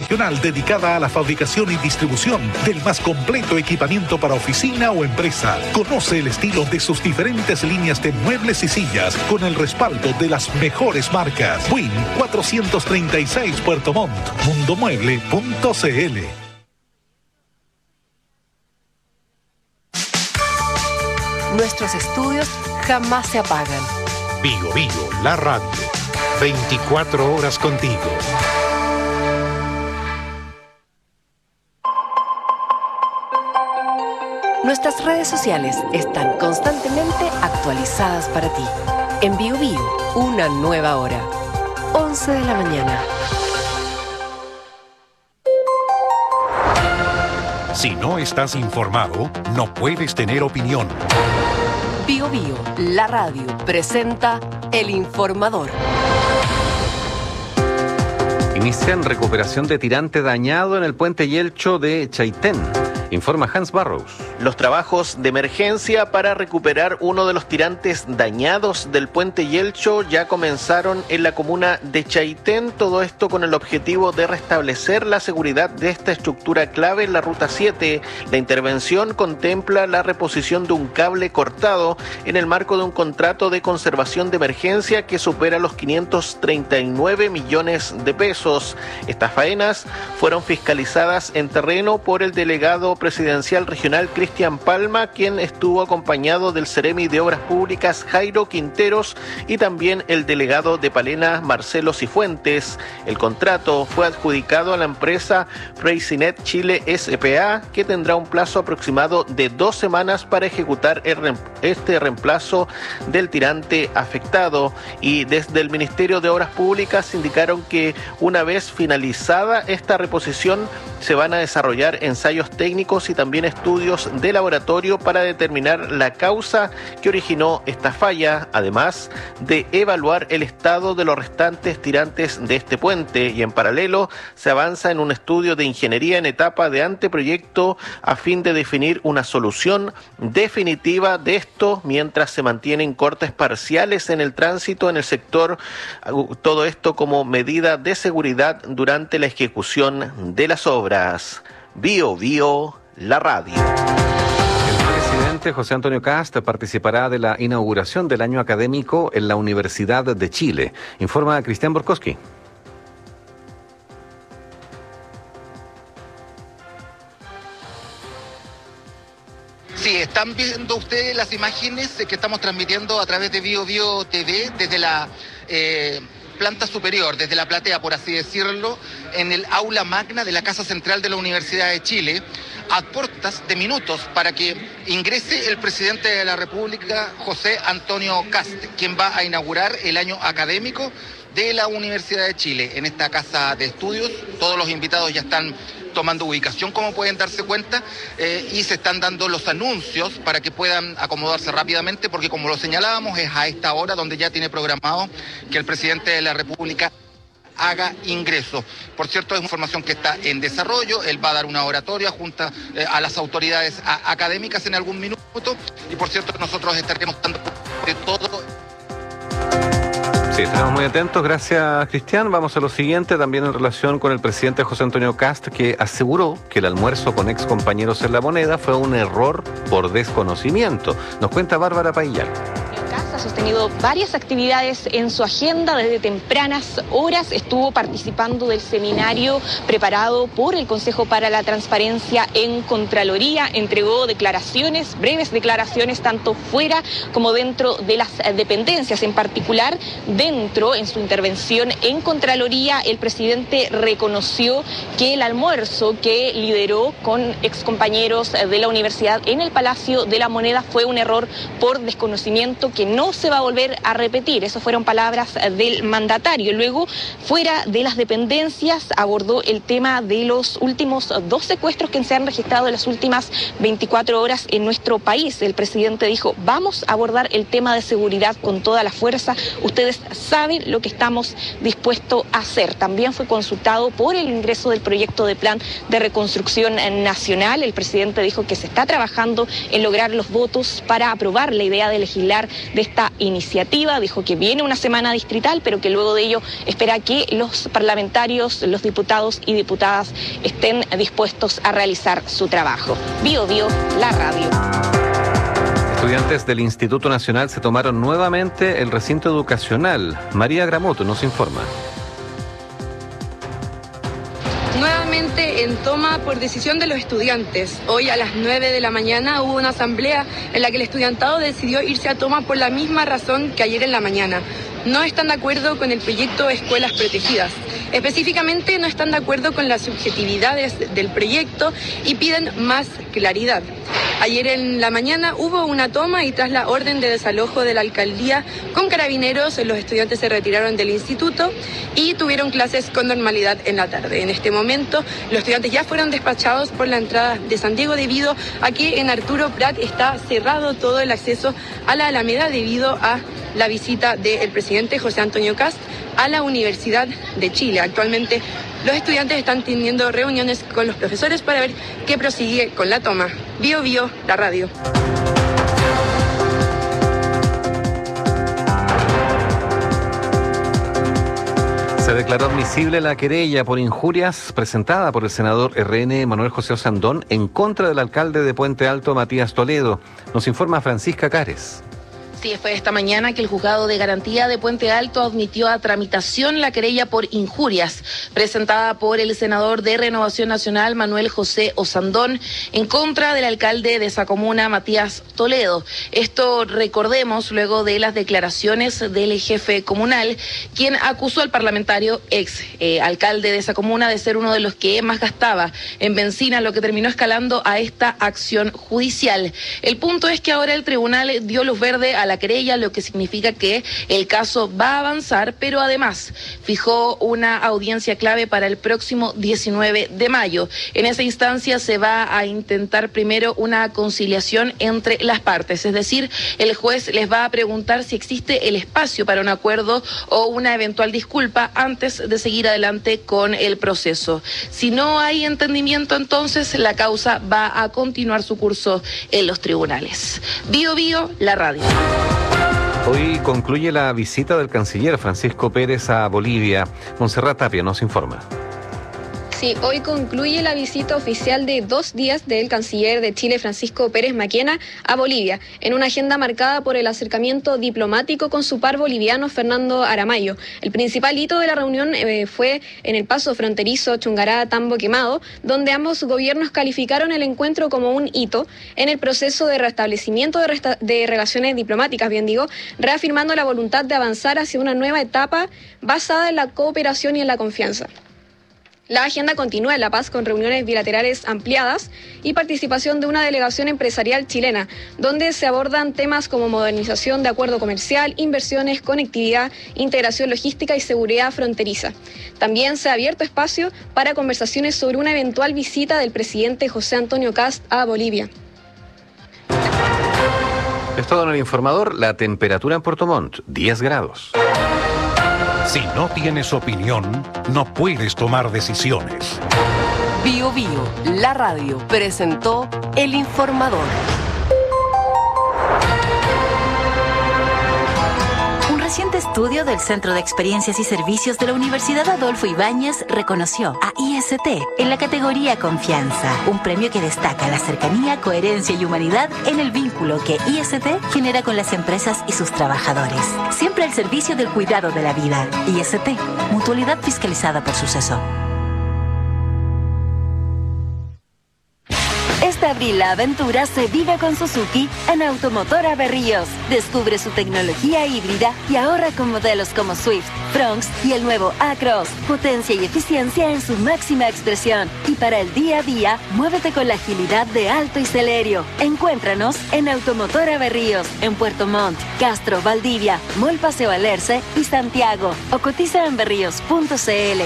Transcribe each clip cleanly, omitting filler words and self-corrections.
regional dedicada a la fabricación y distribución del más completo equipamiento para oficina o empresa. Conoce el estilo de sus diferentes líneas de muebles y sillas con el respaldo de las mejores marcas. Win 436 Puerto Montt, mundomueble.cl. Nuestros estudios jamás se apagan. Bio Bio, la radio. 24 horas contigo. Nuestras redes sociales están constantemente actualizadas para ti. En Bio Bio, una nueva hora. 11 de la mañana. Si no estás informado, no puedes tener opinión. Bio Bio, la radio, presenta El Informador. Inician recuperación de tirante dañado en el puente Yelcho de Chaitén. Informa Hans Barrows. Los trabajos de emergencia para recuperar uno de los tirantes dañados del puente Yelcho ya comenzaron en la comuna de Chaitén. Todo esto con el objetivo de restablecer la seguridad de esta estructura clave en la Ruta 7. La intervención contempla la reposición de un cable cortado en el marco de un contrato de conservación de emergencia que supera los 539 millones de pesos. Estas faenas fueron fiscalizadas en terreno por el delegado presidencial regional Cristian Palma, quien estuvo acompañado del Seremi de Obras Públicas Jairo Quinteros y también el delegado de Palena Marcelo Cifuentes. El contrato fue adjudicado a la empresa Freysinet Chile S.p.A., que tendrá un plazo aproximado de 2 semanas para ejecutar este reemplazo del tirante afectado. Y desde el Ministerio de Obras Públicas indicaron que una vez finalizada esta reposición se van a desarrollar ensayos técnicos y también estudios de laboratorio para determinar la causa que originó esta falla, además de evaluar el estado de los restantes tirantes de este puente. Y en paralelo se avanza en un estudio de ingeniería en etapa de anteproyecto a fin de definir una solución definitiva de esto mientras se mantienen cortes parciales en el tránsito en el sector. Todo esto como medida de seguridad durante la ejecución de las obras. Bio Bio, la radio. El presidente José Antonio Kast participará de la inauguración del año académico en la Universidad de Chile. Informa Cristian Borkowski. Sí, están viendo ustedes las imágenes que estamos transmitiendo a través de Bio Bio TV desde la planta superior, desde la platea, por así decirlo, en el aula magna de la Casa Central de la Universidad de Chile, a puertas de minutos para que ingrese el presidente de la República, José Antonio Kast, quien va a inaugurar el año académico de la Universidad de Chile en esta casa de estudios. Todos los invitados ya están tomando ubicación, como pueden darse cuenta, y se están dando los anuncios para que puedan acomodarse rápidamente, porque como lo señalábamos, es a esta hora donde ya tiene programado que el presidente de la República haga ingreso. Por cierto, es información que está en desarrollo. Él va a dar una oratoria junto a las autoridades académicas en algún minuto, y por cierto, nosotros estaremos dando de todo. Sí, estaremos muy atentos. Gracias, Cristian. Vamos a lo siguiente, también en relación con el presidente José Antonio Kast, que aseguró que el almuerzo con ex compañeros en La Moneda fue un error por desconocimiento. Nos cuenta Bárbara Paillal. Ha sostenido varias actividades en su agenda desde tempranas horas. Estuvo participando del seminario preparado por el Consejo para la Transparencia en Contraloría. Entregó declaraciones, breves declaraciones, tanto fuera como dentro de las dependencias. En particular, en su intervención en Contraloría, el presidente reconoció que el almuerzo que lideró con excompañeros de la universidad en el Palacio de la Moneda fue un error por desconocimiento que no se va a volver a repetir. Esas fueron palabras del mandatario. Luego, fuera de las dependencias, abordó el tema de los últimos 2 secuestros que se han registrado en las últimas 24 horas en nuestro país. El presidente dijo: vamos a abordar el tema de seguridad con toda la fuerza. Ustedes saben lo que estamos dispuestos a hacer. También fue consultado por el ingreso del proyecto de plan de reconstrucción nacional. El presidente dijo que se está trabajando en lograr los votos para aprobar la idea de legislar de esta esta iniciativa. Dijo que viene una semana distrital, pero que luego de ello espera que los parlamentarios, los diputados y diputadas estén dispuestos a realizar su trabajo. Bio Bio, la radio. Estudiantes del Instituto Nacional se tomaron nuevamente el recinto educacional. María Gramoto nos informa. Nuevamente en toma por decisión de los estudiantes. Hoy a las 9 de la mañana hubo una asamblea en la que el estudiantado decidió irse a toma por la misma razón que ayer en la mañana. No están de acuerdo con el proyecto Escuelas Protegidas. Específicamente no están de acuerdo con las subjetividades del proyecto y piden más claridad. Ayer en la mañana hubo una toma y tras la orden de desalojo de la alcaldía con carabineros, los estudiantes se retiraron del instituto y tuvieron clases con normalidad en la tarde. En este momento los estudiantes ya fueron despachados por la entrada de San Diego debido a que en Arturo Prat está cerrado todo el acceso a la Alameda debido a la visita del presidente José Antonio Kast a la Universidad de Chile. Actualmente los estudiantes están teniendo reuniones con los profesores para ver qué prosigue con la toma. Bio Bio, la radio. Se declaró admisible la querella por injurias presentada por el senador RN Manuel José Osandón en contra del alcalde de Puente Alto, Matías Toledo. Nos informa Francisca Cares. Sí, fue esta mañana que el Juzgado de Garantía de Puente Alto admitió a tramitación la querella por injurias presentada por el senador de Renovación Nacional Manuel José Osandón en contra del alcalde de esa comuna, Matías Toledo. Esto, recordemos, luego de las declaraciones del jefe comunal, quien acusó al parlamentario ex alcalde de esa comuna de ser uno de los que más gastaba en benzina, lo que terminó escalando a esta acción judicial. El punto es que ahora el tribunal dio luz verde a la querella, lo que significa que el caso va a avanzar, pero además fijó una audiencia clave para el próximo 19 de mayo. En esa instancia se va a intentar primero una conciliación entre las partes, es decir, el juez les va a preguntar si existe el espacio para un acuerdo o una eventual disculpa antes de seguir adelante con el proceso. Si no hay entendimiento, entonces la causa va a continuar su curso en los tribunales. Bio Bio, la radio. Hoy concluye la visita del canciller Francisco Pérez a Bolivia. Montserrat Tapia nos informa. Sí, hoy concluye la visita oficial de 2 días del canciller de Chile, Francisco Pérez Maquena, a Bolivia, en una agenda marcada por el acercamiento diplomático con su par boliviano, Fernando Aramayo. El principal hito de la reunión fue en el paso fronterizo Chungará-Tambo Quemado, donde ambos gobiernos calificaron el encuentro como un hito en el proceso de restablecimiento de relaciones diplomáticas, reafirmando la voluntad de avanzar hacia una nueva etapa basada en la cooperación y en la confianza. La agenda continúa en La Paz con reuniones bilaterales ampliadas y participación de una delegación empresarial chilena, donde se abordan temas como modernización de acuerdo comercial, inversiones, conectividad, integración logística y seguridad fronteriza. También se ha abierto espacio para conversaciones sobre una eventual visita del presidente José Antonio Kast a Bolivia. Es todo en el informador. La temperatura en Puerto Montt, 10 grados. Si no tienes opinión, no puedes tomar decisiones. Bio Bio, la radio, presentó El Informador. Un reciente estudio del Centro de Experiencias y Servicios de la Universidad Adolfo Ibáñez reconoció a IST en la categoría Confianza, un premio que destaca la cercanía, coherencia y humanidad en el vínculo que IST genera con las empresas y sus trabajadores. Siempre al servicio del cuidado de la vida. IST, mutualidad fiscalizada por Suceso. Este abril la aventura se vive con Suzuki en Automotora Berríos. Descubre su tecnología híbrida y ahorra con modelos como Swift, Fronx y el nuevo A-Cross. Potencia y eficiencia en su máxima expresión. Y para el día a día, muévete con la agilidad de Alto y Celerio. Encuéntranos en Automotora Berríos, en Puerto Montt, Castro, Valdivia, Mall Paseo Alerce y Santiago. O cotiza en berríos.cl.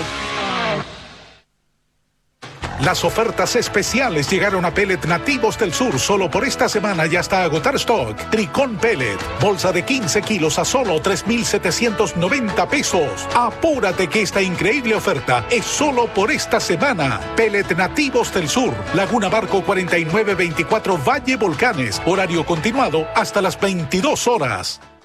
Las ofertas especiales llegaron a Pellet Nativos del Sur solo por esta semana y hasta agotar stock. Tricón Pellet, bolsa de 15 kilos a solo 3,790 pesos. Apúrate que esta increíble oferta es solo por esta semana. Pellet Nativos del Sur, Laguna Barco 4924 Valle Volcanes, horario continuado hasta las 22 horas.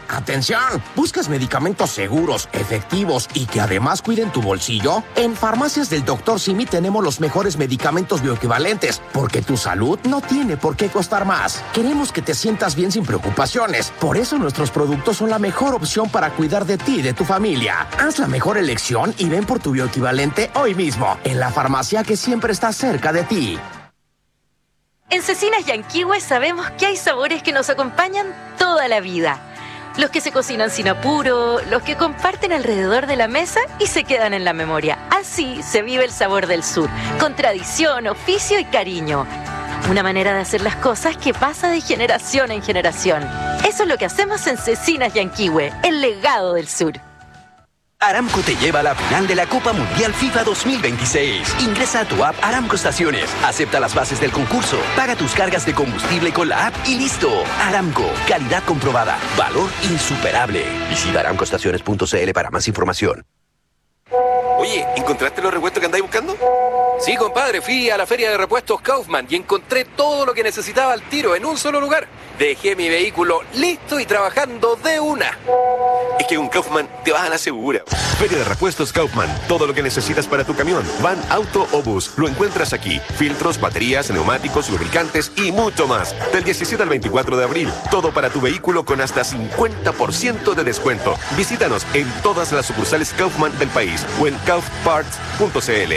¡Atención! ¿Buscas medicamentos seguros, efectivos y que además cuiden tu bolsillo? En Farmacias del Dr. Simi tenemos los mejores medicamentos bioequivalentes, porque tu salud no tiene por qué costar más. Queremos que te sientas bien sin preocupaciones. Por eso nuestros productos son la mejor opción para cuidar de ti y de tu familia. Haz la mejor elección y ven por tu bioequivalente hoy mismo, en la farmacia que siempre está cerca de ti. En Cecinas Yanquihue sabemos que hay sabores que nos acompañan toda la vida. Los que se cocinan sin apuro, los que comparten alrededor de la mesa y se quedan en la memoria. Así se vive el sabor del sur, con tradición, oficio y cariño. Una manera de hacer las cosas que pasa de generación en generación. Eso es lo que hacemos en Cecinas Yanquihue, el legado del sur. Aramco te lleva a la final de la Copa Mundial FIFA 2026. Ingresa a tu app Aramco Estaciones, acepta las bases del concurso, paga tus cargas de combustible con la app y listo. Aramco, calidad comprobada, valor insuperable. Visita aramcoestaciones.cl para más información. Oye, ¿encontraste los repuestos que andáis buscando? Sí, compadre, fui a la feria de repuestos Kaufman y encontré todo lo que necesitaba al tiro en un solo lugar. Dejé mi vehículo listo y trabajando de una. Es que con Kaufman te vas a la segura. Feria de repuestos Kaufman. Todo lo que necesitas para tu camión, van, auto o bus, lo encuentras aquí. Filtros, baterías, neumáticos, lubricantes y mucho más. Del 17 al 24 de abril, todo para tu vehículo con hasta 50% de descuento. Visítanos en todas las sucursales Kaufman del país o en kaufparts.cl.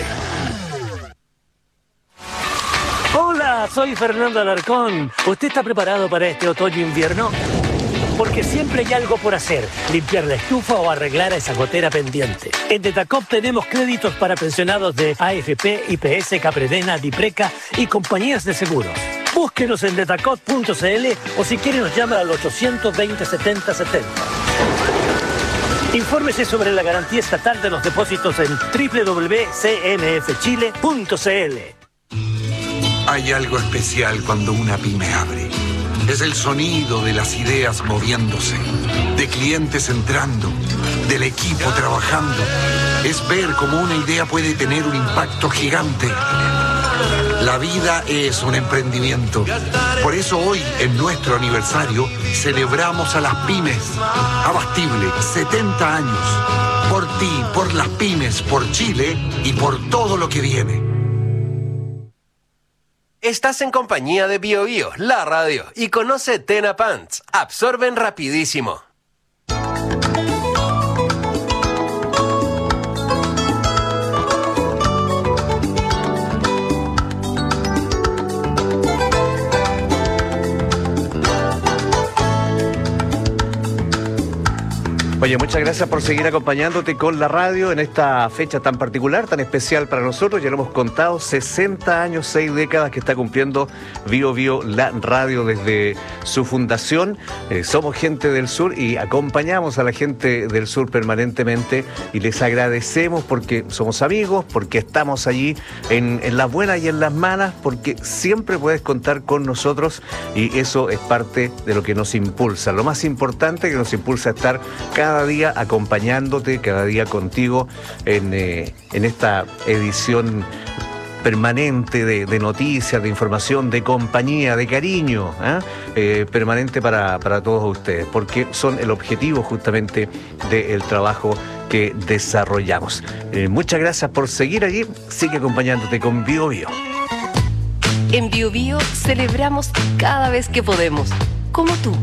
Hola, soy Fernando Alarcón. ¿Usted está preparado para este otoño-invierno? Porque siempre hay algo por hacer, limpiar la estufa o arreglar esa gotera pendiente. En Detacop tenemos créditos para pensionados de AFP, IPS, Capredena, Dipreca y compañías de seguros. Búsquenos en detacop.cl o si quiere nos llama al 820-7070. Infórmese sobre la garantía estatal de los depósitos en www.cmfchile.cl. Hay algo especial cuando una pyme abre. Es el sonido de las ideas moviéndose, de clientes entrando, del equipo trabajando. Es ver cómo una idea puede tener un impacto gigante. La vida es un emprendimiento. Por eso hoy, en nuestro aniversario, celebramos a las pymes. Abastible, 70 años. Por ti, por las pymes, por Chile y por todo lo que viene. Estás en compañía de Bio Bio, la radio, y conoce Tena Pants. Absorben rapidísimo. Oye, muchas gracias por seguir acompañándote con la radio en esta fecha tan particular, tan especial para nosotros. Ya lo hemos contado, 60 años, 6 décadas que está cumpliendo Bio Bio, la radio, desde su fundación. Somos gente del sur y acompañamos a la gente del sur permanentemente y les agradecemos porque somos amigos, porque estamos allí en las buenas y en las malas, porque siempre puedes contar con nosotros y eso es parte de lo que nos impulsa. Lo más importante que nos impulsa a estar cada día acompañándote, cada día contigo en esta edición permanente de noticias, de información, de compañía, de cariño, permanente para todos ustedes, porque son el objetivo justamente del trabajo que desarrollamos. Muchas gracias por seguir allí, sigue acompañándote con Bio Bio. En Bio Bio celebramos cada vez que podemos, como tú.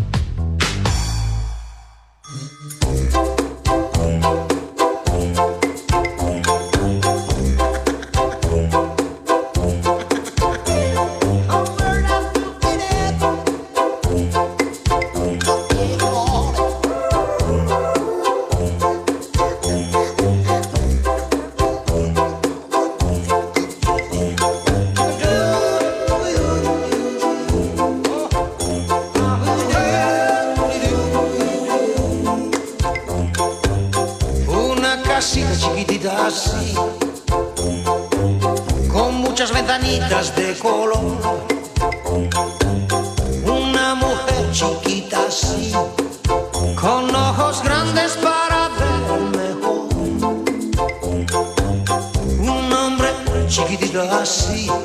Con muchas ventanitas de color,